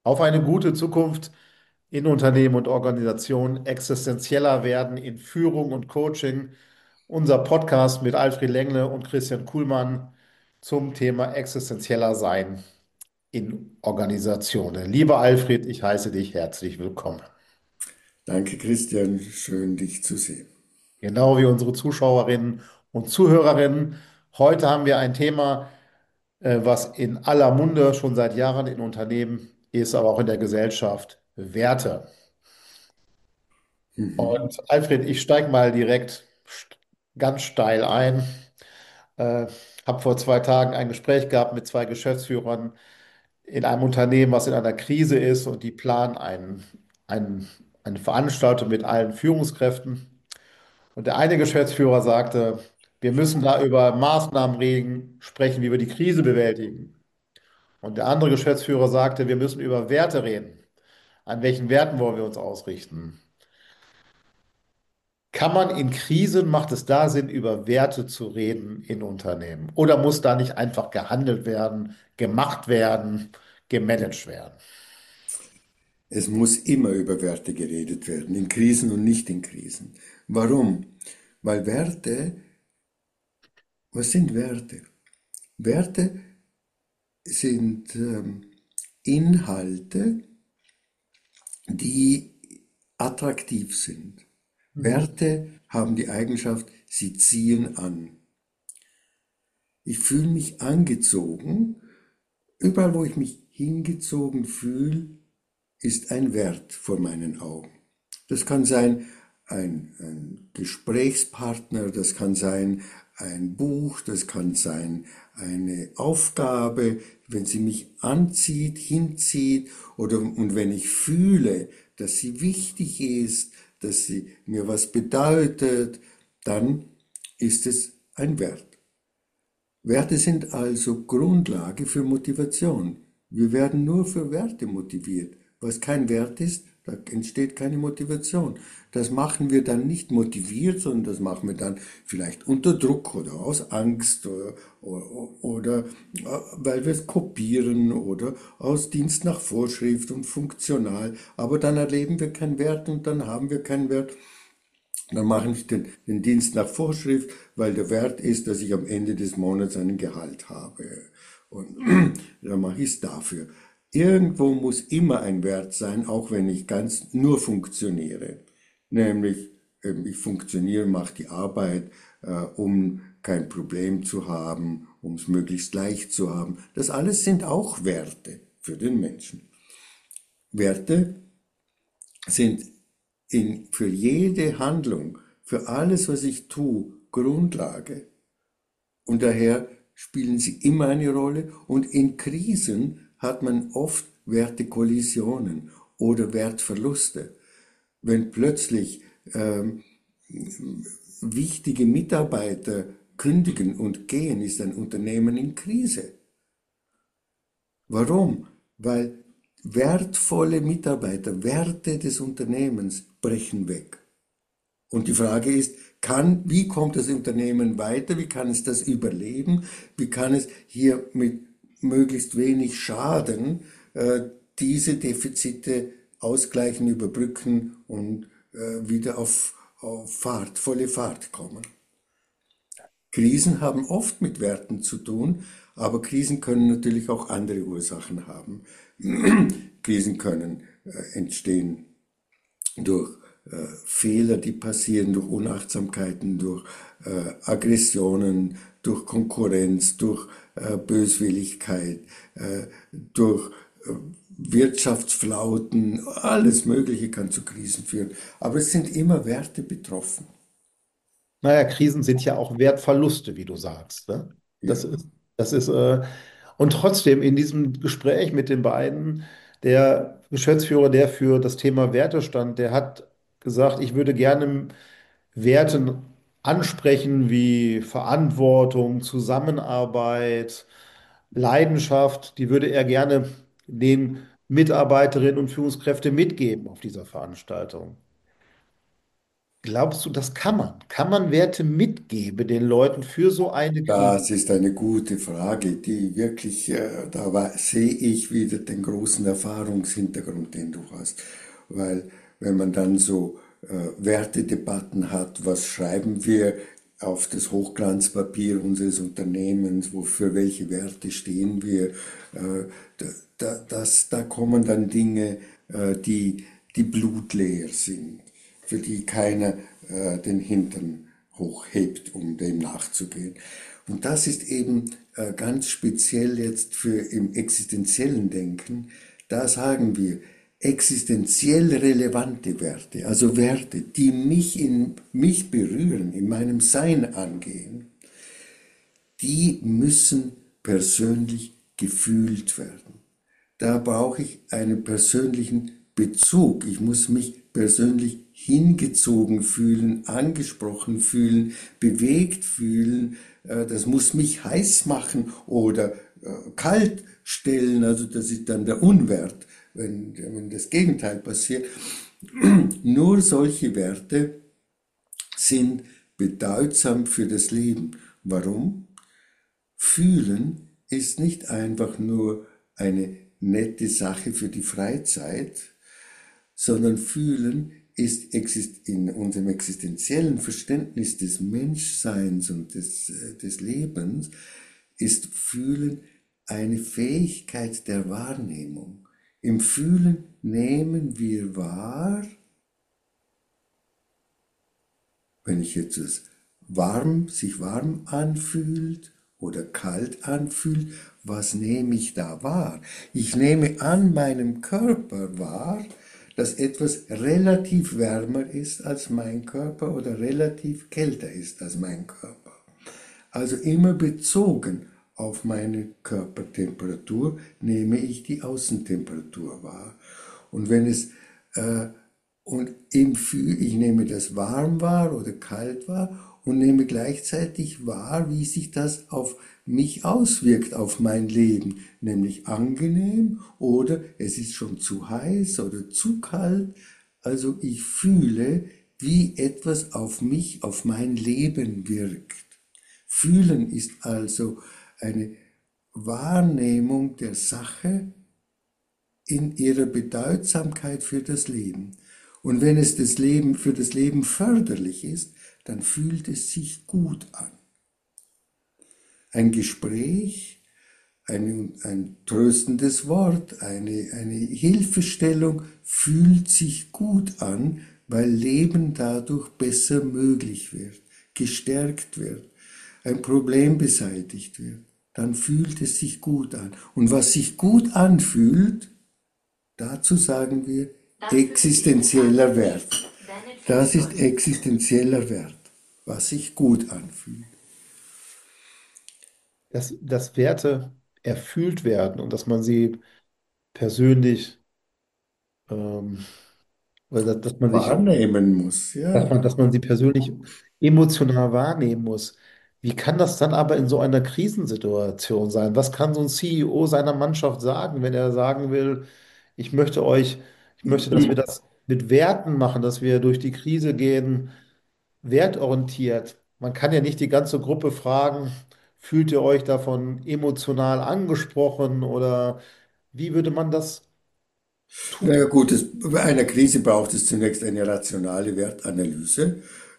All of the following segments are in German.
Auf eine gute Zukunft in Unternehmen und Organisationen, existenzieller werden in Führung und Coaching. Unser Podcast mit Alfred Lengle und Christian Kuhlmann zum Thema existenzieller Sein in Organisationen. Lieber Alfred, ich heiße dich herzlich willkommen. Danke, Christian. Schön, dich zu sehen. Genau wie unsere Zuschauerinnen und Zuhörerinnen. Heute haben wir ein Thema, was in aller Munde schon seit Jahren in Unternehmen ist, aber auch in der Gesellschaft: Werte. Mhm. Und Alfred, ich steige mal direkt ganz steil ein. Äh, habe vor 2 Tagen ein Gespräch gehabt mit zwei Geschäftsführern in einem Unternehmen, was in einer Krise ist, und die planen ein, eine Veranstaltung mit allen Führungskräften. Und der eine Geschäftsführer sagte, wir müssen da über Maßnahmen reden, sprechen, wie wir die Krise bewältigen. Und der andere Geschäftsführer sagte, wir müssen über Werte reden. An welchen Werten wollen wir uns ausrichten? Kann man in Krisen, macht es da Sinn, über Werte zu reden in Unternehmen? Oder muss da nicht einfach gehandelt werden, gemacht werden, gemanagt werden? Es muss immer über Werte geredet werden, in Krisen und nicht in Krisen. Warum? Weil Werte, was sind Werte? Werte sind Inhalte, die attraktiv sind. Mhm. Werte haben die Eigenschaft, sie ziehen an. Ich fühle mich angezogen. Überall, wo ich mich hingezogen fühle, ist ein Wert vor meinen Augen. Das kann sein ein Gesprächspartner, das kann sein ein Buch, das kann sein eine Aufgabe, wenn sie mich anzieht, hinzieht oder und wenn ich fühle, dass sie wichtig ist, dass sie mir was bedeutet, dann ist es ein Wert. Werte sind also Grundlage für Motivation. Wir werden nur für Werte motiviert. Was kein Wert ist, da entsteht keine Motivation. Das machen wir dann nicht motiviert, sondern das machen wir dann vielleicht unter Druck oder aus Angst oder weil wir es kopieren oder aus Dienst nach Vorschrift und funktional. Aber dann erleben wir keinen Wert und dann haben wir keinen Wert. Dann mache ich den Dienst nach Vorschrift, weil der Wert ist, dass ich am Ende des Monats einen Gehalt habe. Und dann mache ich es dafür. Irgendwo muss immer ein Wert sein, auch wenn ich ganz nur funktioniere. Nämlich, ich funktioniere, mache die Arbeit, um kein Problem zu haben, um es möglichst leicht zu haben. Das alles sind auch Werte für den Menschen. Werte sind für jede Handlung, für alles, was ich tue, Grundlage. Und daher spielen sie immer eine Rolle. Und in Krisen hat man oft Wertekollisionen oder Wertverluste. Wenn plötzlich wichtige Mitarbeiter kündigen und gehen, ist ein Unternehmen in Krise. Warum? Weil wertvolle Mitarbeiter, Werte des Unternehmens brechen weg. Und die Frage ist, wie kommt das Unternehmen weiter? Wie kann es das überleben? Wie kann es hier mit möglichst wenig Schaden diese Defizite ausgleichen, überbrücken und wieder auf volle Fahrt kommen? Krisen haben oft mit Werten zu tun, aber Krisen können natürlich auch andere Ursachen haben. Krisen können entstehen durch Fehler, die passieren, durch Unachtsamkeiten, durch Aggressionen, durch Konkurrenz, durch Böswilligkeit, durch Wirtschaftsflauten, alles Mögliche kann zu Krisen führen. Aber es sind immer Werte betroffen. Naja, Krisen sind ja auch Wertverluste, wie du sagst. Ne? Ja. Das ist, und trotzdem in diesem Gespräch mit den beiden, der Geschäftsführer, der für das Thema Werte stand, der hat gesagt, ich würde gerne Werte ansprechen wie Verantwortung, Zusammenarbeit, Leidenschaft, die würde er gerne den Mitarbeiterinnen und Führungskräften mitgeben auf dieser Veranstaltung. glaubst du, das kann man? Kann man Werte mitgeben den Leuten für so eine Krise? Das ist eine gute Frage, die wirklich, sehe ich wieder den großen Erfahrungshintergrund, den du hast. Weil wenn man dann so Wertedebatten hat, was schreiben wir auf das Hochglanzpapier unseres Unternehmens, für welche Werte stehen wir, da kommen dann Dinge, die blutleer sind, für die keiner den Hintern hochhebt, um dem nachzugehen. Und das ist eben ganz speziell jetzt für im existenziellen Denken. Da sagen wir, existenziell relevante Werte, also Werte, die mich berühren, in meinem Sein angehen, die müssen persönlich gefühlt werden. Da brauche ich einen persönlichen Bezug. Ich muss mich persönlich hingezogen fühlen, angesprochen fühlen, bewegt fühlen. Das muss mich heiß machen oder kalt stellen. Also das ist dann der Unwert, wenn das Gegenteil passiert. Nur solche Werte sind bedeutsam für das Leben. Warum? Fühlen ist nicht einfach nur eine nette Sache für die Freizeit, sondern fühlen ist in unserem existenziellen Verständnis des Menschseins und des Lebens, ist Fühlen eine Fähigkeit der Wahrnehmung. Im Fühlen nehmen wir wahr, wenn ich jetzt sich warm anfühlt oder kalt anfühlt, was nehme ich da wahr? Ich nehme an meinem Körper wahr, dass etwas relativ wärmer ist als mein Körper oder relativ kälter ist als mein Körper. Also immer bezogen auf meine Körpertemperatur nehme ich die Außentemperatur wahr. Und wenn es ich nehme das warm wahr oder kalt wahr und nehme gleichzeitig wahr, wie sich das auf mich auswirkt, auf mein Leben, nämlich angenehm oder es ist schon zu heiß oder zu kalt. Also ich fühle, wie etwas auf mich, auf mein Leben wirkt. Fühlen ist also eine Wahrnehmung der Sache in ihrer Bedeutsamkeit für das Leben. Und wenn es für das Leben förderlich ist, dann fühlt es sich gut an. Ein Gespräch, ein tröstendes Wort, eine Hilfestellung fühlt sich gut an, weil Leben dadurch besser möglich wird, gestärkt wird, ein Problem beseitigt wird. Dann fühlt es sich gut an. Und was sich gut anfühlt, dazu sagen wir existenzieller Wert. Das ist existenzieller Wert, was sich gut anfühlt. Dass Werte erfüllt werden und dass man sie persönlich, ähm, oder dass man sich Wahrnehmen muss, ja. dass man sie persönlich emotional wahrnehmen muss. Wie kann das dann aber in so einer Krisensituation sein? Was kann so ein CEO seiner Mannschaft sagen, wenn er sagen will, ich möchte euch, ich möchte, dass wir das mit Werten machen, dass wir durch die Krise gehen, wertorientiert. Man kann ja nicht die ganze Gruppe fragen, fühlt ihr euch davon emotional angesprochen oder wie würde man das tun? Naja gut, bei einer Krise braucht es zunächst eine rationale Wertanalyse,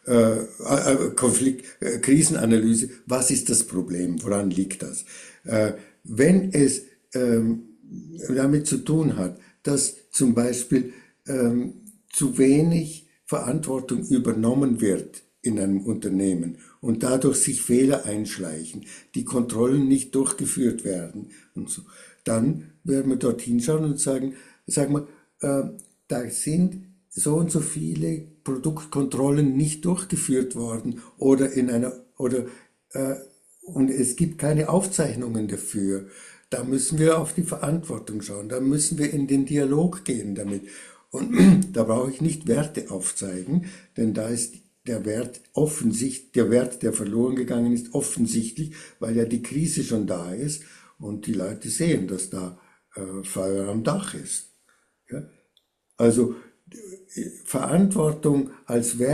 Krisenanalyse. Was ist das Problem? Woran liegt das? Wenn es damit zu tun hat, dass zum Beispiel zu wenig Verantwortung übernommen wird in einem Unternehmen und dadurch sich Fehler einschleichen, die Kontrollen nicht durchgeführt werden und so, dann werden wir dorthin schauen und sagen wir, da sind so und so viele Produktkontrollen nicht durchgeführt worden oder und es gibt keine Aufzeichnungen dafür. Da müssen wir auf die Verantwortung schauen, da müssen wir in den Dialog gehen damit. Und da brauche ich nicht Werte aufzeigen, denn da ist der Wert, der verloren gegangen ist, offensichtlich, weil ja die Krise schon da ist und die Leute sehen, dass da Feuer am Dach ist. Ja? Also Verantwortung als Wert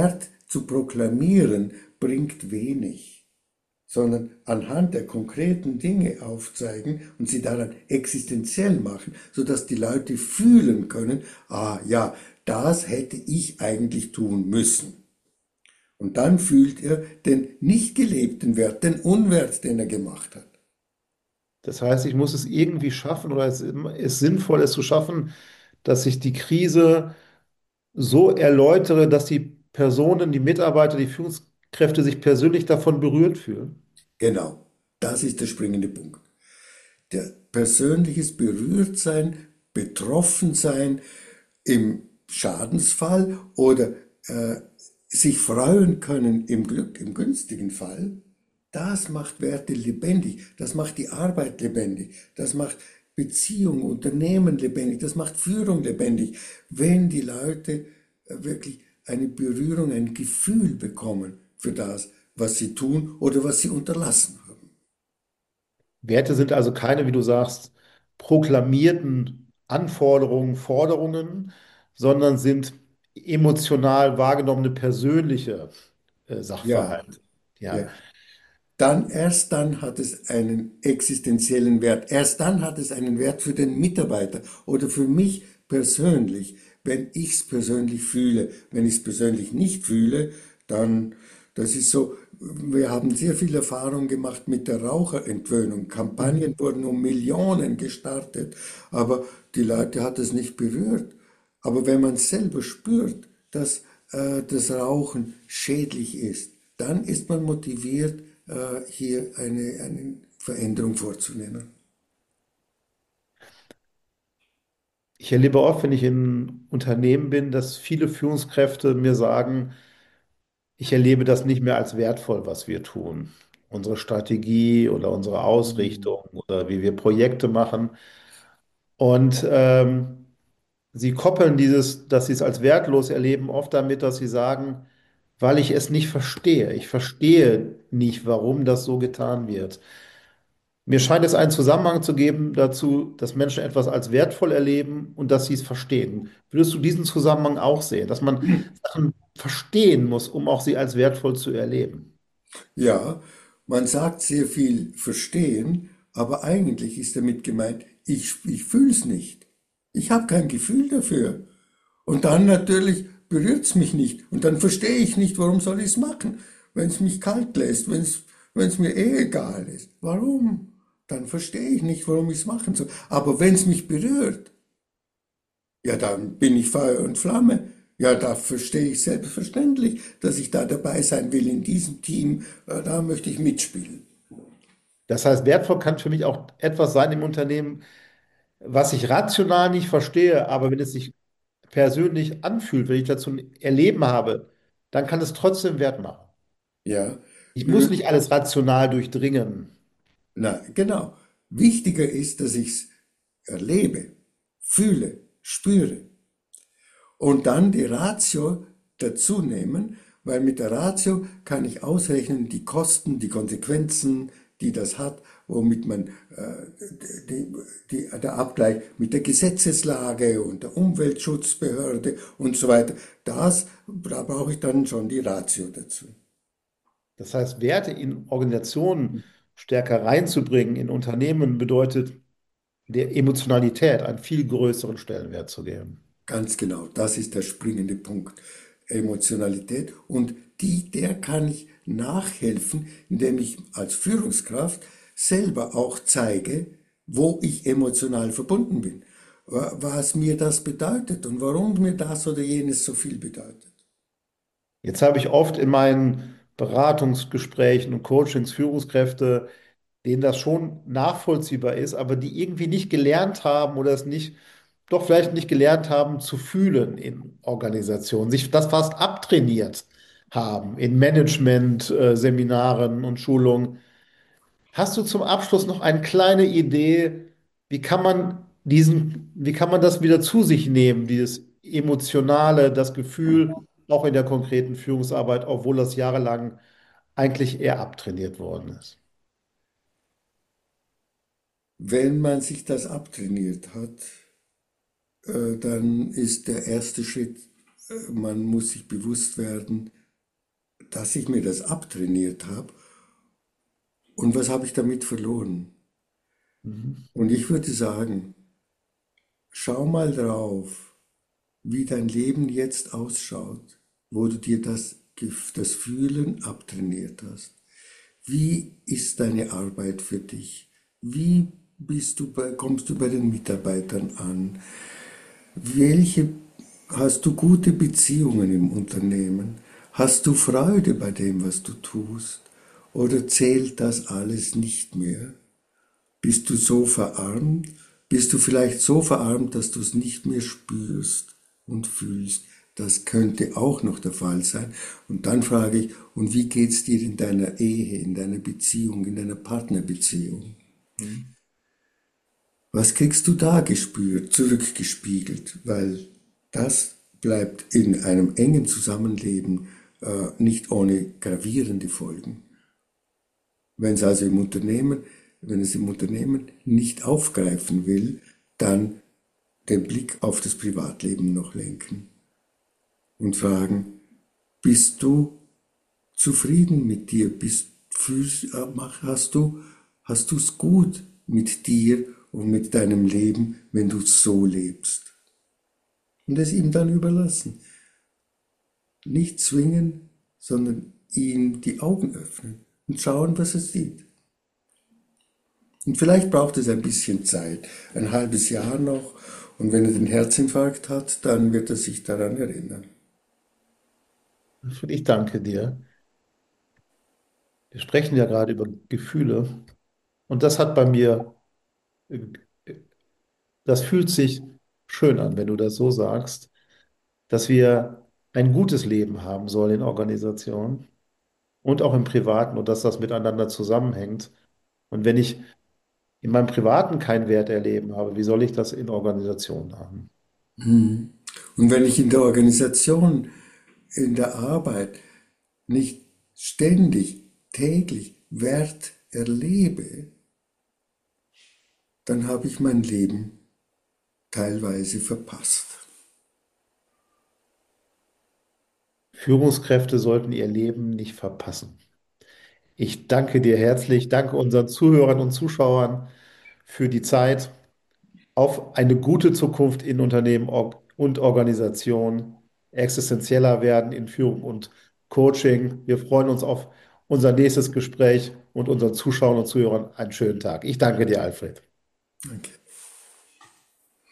zu proklamieren bringt wenig, sondern anhand der konkreten Dinge aufzeigen und sie daran existenziell machen, sodass die Leute fühlen können, ah ja, das hätte ich eigentlich tun müssen. Und dann fühlt er den nicht gelebten Wert, den Unwert, den er gemacht hat. Das heißt, ich muss es irgendwie schaffen oder es ist sinnvoll, es zu schaffen, dass ich die Krise so erläutere, dass die Personen, die Mitarbeiter, die Führungskräfte sich persönlich davon berührt fühlen. Genau, das ist der springende Punkt. Der persönliches Berührtsein, Betroffensein im Schadensfall oder äh, sich freuen können im Glück, im günstigen Fall, das macht Werte lebendig, das macht die Arbeit lebendig, das macht Beziehung, Unternehmen lebendig, das macht Führung lebendig, wenn die Leute wirklich eine Berührung, ein Gefühl bekommen für das, was sie tun oder was sie unterlassen haben. Werte sind also keine, wie du sagst, proklamierten Anforderungen, Forderungen, sondern sind emotional wahrgenommene persönliche Ja, Sachverhalte. ja. Ja. Erst dann hat es einen existenziellen Wert. Erst dann hat es einen Wert für den Mitarbeiter oder für mich persönlich, wenn ich es persönlich fühle. Wenn ich es persönlich nicht fühle, dann, das ist so, wir haben sehr viel Erfahrung gemacht mit der Raucherentwöhnung. Mhm. Kampagnen wurden um Millionen gestartet, aber die Leute hat es nicht berührt. Aber wenn man selber spürt, dass das Rauchen schädlich ist, dann ist man motiviert, hier eine Veränderung vorzunehmen. Ich erlebe oft, wenn ich in Unternehmen bin, dass viele Führungskräfte mir sagen, ich erlebe das nicht mehr als wertvoll, was wir tun. Unsere Strategie oder unsere Ausrichtung oder wie wir Projekte machen. Und sie koppeln dieses, dass sie es als wertlos erleben, oft damit, dass sie sagen, weil ich es nicht verstehe. Ich verstehe nicht, warum das so getan wird. Mir scheint es einen Zusammenhang zu geben dazu, dass Menschen etwas als wertvoll erleben und dass sie es verstehen. Würdest du diesen Zusammenhang auch sehen, dass man Sachen verstehen muss, um auch sie als wertvoll zu erleben? Ja, man sagt sehr viel verstehen, aber eigentlich ist damit gemeint, ich fühle es nicht. Ich habe kein Gefühl dafür. Und dann natürlich berührt es mich nicht. Und dann verstehe ich nicht, warum soll ich es machen, wenn es mich kalt lässt, wenn es mir eh egal ist. Warum? Dann verstehe ich nicht, warum ich es machen soll. Aber wenn es mich berührt, ja, dann bin ich Feuer und Flamme. Ja, da verstehe ich selbstverständlich, dass ich da dabei sein will in diesem Team. Da möchte ich mitspielen. Das heißt, wertvoll kann für mich auch etwas sein im Unternehmen, was ich rational nicht verstehe, aber wenn es sich persönlich anfühlt, wenn ich dazu ein Erleben habe, dann kann es trotzdem Wert machen. Ja, Ich muss Ü- nicht alles rational durchdringen. na, genau. Wichtiger ist, dass ich es erlebe, fühle, spüre. Und dann die Ratio dazu nehmen, weil mit der Ratio kann ich ausrechnen die Kosten, die Konsequenzen, die das hat, womit man die, der Abgleich mit der Gesetzeslage und der Umweltschutzbehörde und so weiter, da brauche ich dann schon die Ratio dazu. Das heißt, Werte in Organisationen stärker reinzubringen, in Unternehmen, bedeutet der Emotionalität einen viel größeren Stellenwert zu geben. Ganz genau, das ist der springende Punkt. Emotionalität und der kann ich nachhelfen, indem ich als Führungskraft selber auch zeige, wo ich emotional verbunden bin, was mir das bedeutet und warum mir das oder jenes so viel bedeutet. Jetzt habe ich oft in meinen Beratungsgesprächen und Coachings Führungskräfte, denen das schon nachvollziehbar ist, aber die irgendwie nicht gelernt haben oder es nicht, doch vielleicht nicht gelernt haben zu fühlen in Organisationen, sich das fast abtrainiert haben in Management, Seminaren und Schulungen. Hast du zum Abschluss noch eine kleine Idee, wie kann man das wieder zu sich nehmen, dieses Emotionale, das Gefühl, auch in der konkreten Führungsarbeit, obwohl das jahrelang eigentlich eher abtrainiert worden ist? Wenn man sich das abtrainiert hat, dann ist der erste Schritt, man muss sich bewusst werden, dass ich mir das abtrainiert habe und was habe ich damit verloren. Mhm. Und ich würde sagen, schau mal drauf, wie dein Leben jetzt ausschaut, wo du dir das Fühlen abtrainiert hast. Wie ist deine Arbeit für dich? Wie kommst du bei den Mitarbeitern an? Welche, hast du gute Beziehungen im Unternehmen? Hast du Freude bei dem, was du tust? Oder zählt das alles nicht mehr? Bist du so verarmt? Bist du vielleicht so verarmt, dass du es nicht mehr spürst und fühlst? Das könnte auch noch der Fall sein. Und dann frage ich, und wie geht's dir in deiner Ehe, in deiner Beziehung, in deiner Partnerbeziehung? Mhm. Was kriegst du da gespürt, zurückgespiegelt? Weil das bleibt in einem engen Zusammenleben nicht ohne gravierende Folgen. Wenn es also wenn es im Unternehmen nicht aufgreifen will, dann den Blick auf das Privatleben noch lenken und fragen, bist du zufrieden mit dir? Hast du es gut mit dir und mit deinem Leben, wenn du so lebst? Und es ihm dann überlassen. Nicht zwingen, sondern ihm die Augen öffnen und schauen, was er sieht. Und vielleicht braucht es ein bisschen Zeit, ein halbes Jahr noch. Und wenn er den Herzinfarkt hat, dann wird er sich daran erinnern. Ich danke dir. Wir sprechen ja gerade über Gefühle und das hat bei mir, äh, das fühlt sich schön an, wenn du das so sagst, dass wir ein gutes Leben haben sollen in Organisationen und auch im Privaten und dass das miteinander zusammenhängt. Und wenn ich in meinem Privaten keinen Wert erleben habe, wie soll ich das in Organisationen haben? Und wenn ich in der Organisation, in der Arbeit nicht ständig, täglich Wert erlebe, dann habe ich mein Leben teilweise verpasst. Führungskräfte sollten ihr Leben nicht verpassen. Ich danke dir herzlich, danke unseren Zuhörern und Zuschauern für die Zeit auf eine gute Zukunft in Unternehmen und Organisationen, existenzieller werden in Führung und Coaching. Wir freuen uns auf unser nächstes Gespräch und unseren Zuschauern und Zuhörern einen schönen Tag. Ich danke dir, Alfred. Danke.